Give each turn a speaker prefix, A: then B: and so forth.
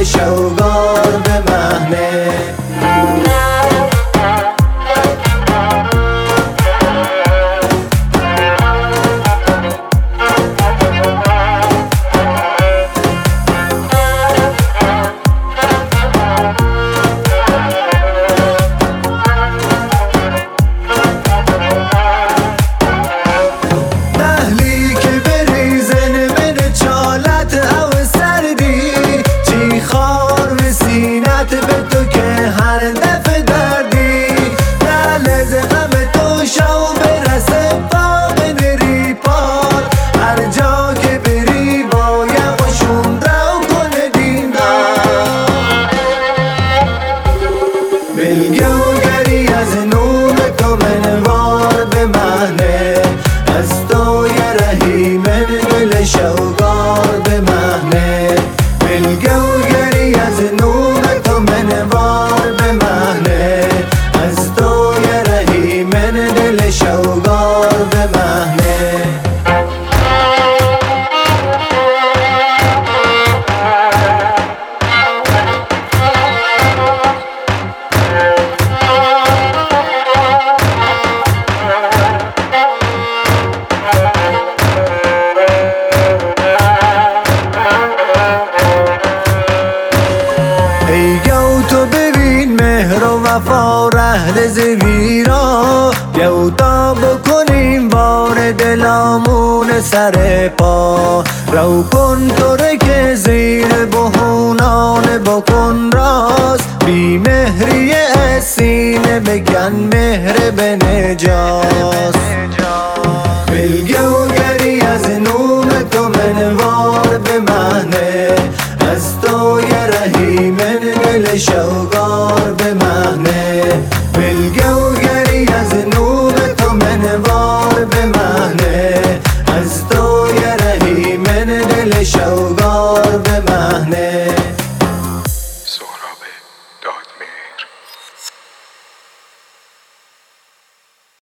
A: دل شوگار به مهنه. گری از نور تو منوار به مهنه، از تو یه رهی من دل شوگار به مهنه. گری از نور تو منوار به مهنه، از تو یه رهی من دل شوگار به مهنه. تو ببین مهر و وفا رهل زویرا، گو تا بکنیم بار دلامون سر پا. رو کن ترک زیر بهونان بکن راست، بی مهری از سینه بکن مهر به نجاست.